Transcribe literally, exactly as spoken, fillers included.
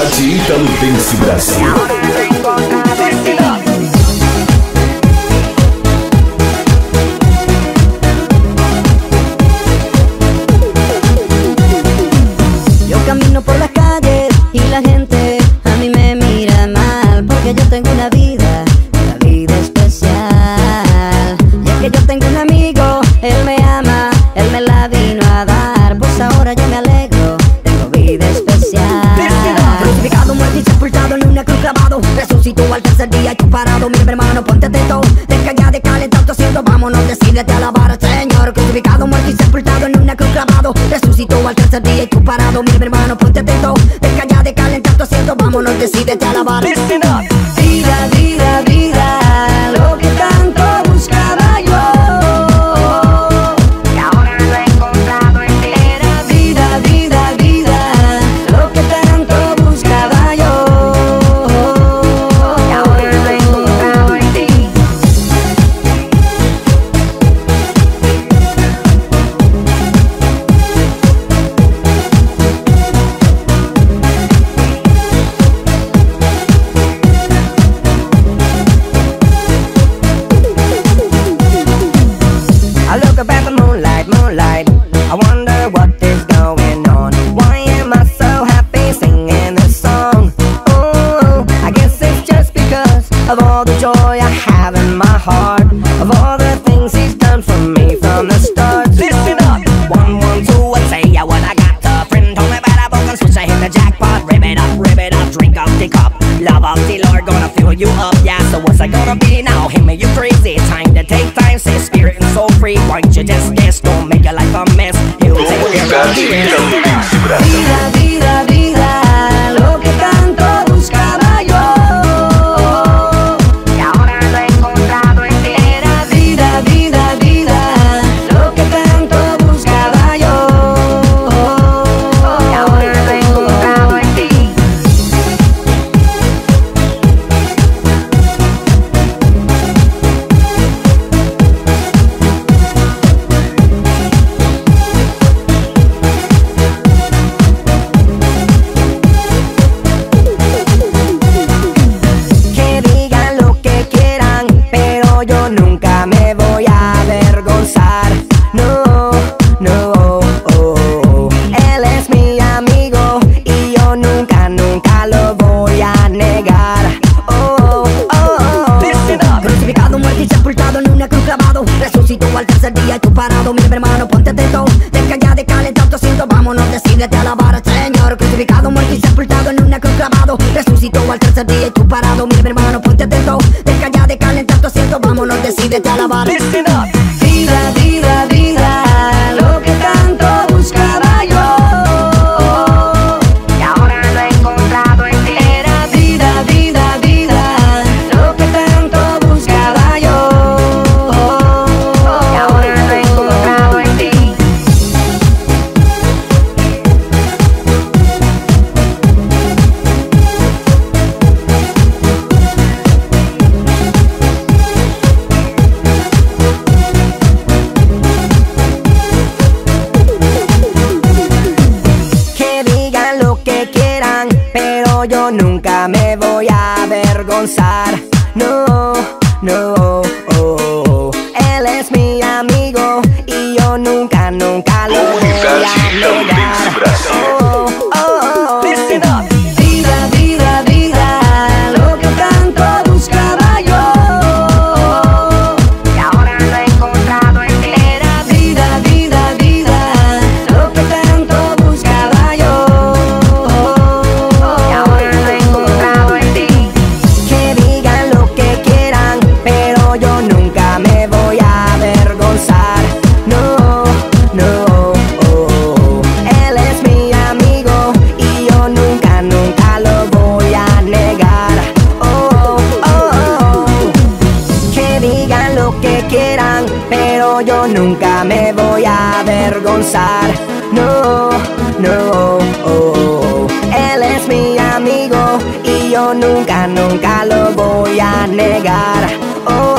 Cidade Itandubense Brasil. Yo camino por las calles y la gente a mí me mira mal, porque yo tengo una vida, una vida especial. Y es que yo tengo un amigo, él me ama, él me la vino a dar, pues ahora yo me alegro, tengo vida especial. Crucificado, muerto y sepultado en una cruz clavado, resucitó al tercer día y tú parado. Mi hermano, ponte atento, deja ya de calentar tu asiento, vámonos, decídete a alabar al Señor. Crucificado, muerto y sepultado en una cruz clavado, resucitó al tercer día y tú parado. Mi hermano, ponte atento, deja ya de calentar tu asiento, vámonos, decídete a alabar. Listen up. Vida, vida, vida, lo que tanto buscaba yo, y ahora lo he encontrado en ti. Era vida, vida, vida, lo que tanto buscaba yo, y ahora lo he encontrado en ti. I look up at the moonlight, moonlight, I wonder what is going on. Why am I so happy singing this song? Oh, I guess it's just because of all the joy I have in my heart, of all the things he's done for me from the start. Listen up! One, one, two, and say yeah, what I got. A friend told me about a book and switch, I hit the jackpot. Rip it up, rip it up, drink up the cup. Love of the Lord gonna fill you up, yeah. So what's I gonna be now? Him and you crazy. Time to take time, say spirit and soul free. Why don't you just guess? Don't make your life a mess. He'll take care of the rest. Vida, vida, vida, lo que tanto buscaba yo, y ahora lo he encontrado en ti. Era vida, vida, vida, lo que tanto buscaba yo, y ahora lo he encontrado en ti. Que digan lo que quieran, pero yo nunca me voy a avergonzar. No, no, oh, oh. Él es mi amigo y yo nunca, nunca lo voy a negar. Oh, oh, oh. Crucificado, muerto y sepultado en una cruz clavado, resucitó al tercer día y tú parado. Mi hermano, ponte atento, deja ya de calentar tu asiento, vámonos, decídete a alabar al Señor. Crucificado, muerto y sepultado en una cruz clavado, resucitó al tercer día y tú parado. Mi hermano, ponte atento, deja ya de calentar tu asiento, vámonos, decídete a alabar. Listen up. Vida, vida, vida, lo que tanto buscaba yo, y ahora lo he encontrado en ti. Era vida, vida, vida, lo que tanto buscaba yo, y ahora lo he encontrado en ti. Que digan lo que quieran, pero yo nunca me voy a avergonzar. No, no, oh, oh. Él es mi amigo y yo nunca, nunca lo voy a negar. Oh, oh, oh. Listen up. Vida, vida, vida, lo que tanto buscaba yo, y ahora lo he encontrado en ti. Era vida, vida, vida, lo que tanto buscaba yo, y ahora lo he encontrado en ti. Que digan lo que quieran, pero yo nunca me voy a avergonzar. No, no, oh, oh. Él es mi amigo y yo nunca, nunca lo voy a negar. Oh, oh, oh. Que digan lo que quieran, pero yo nunca me voy a avergonzar. No, no, oh, oh. Él es mi amigo y yo nunca, nunca lo voy a negar. Oh,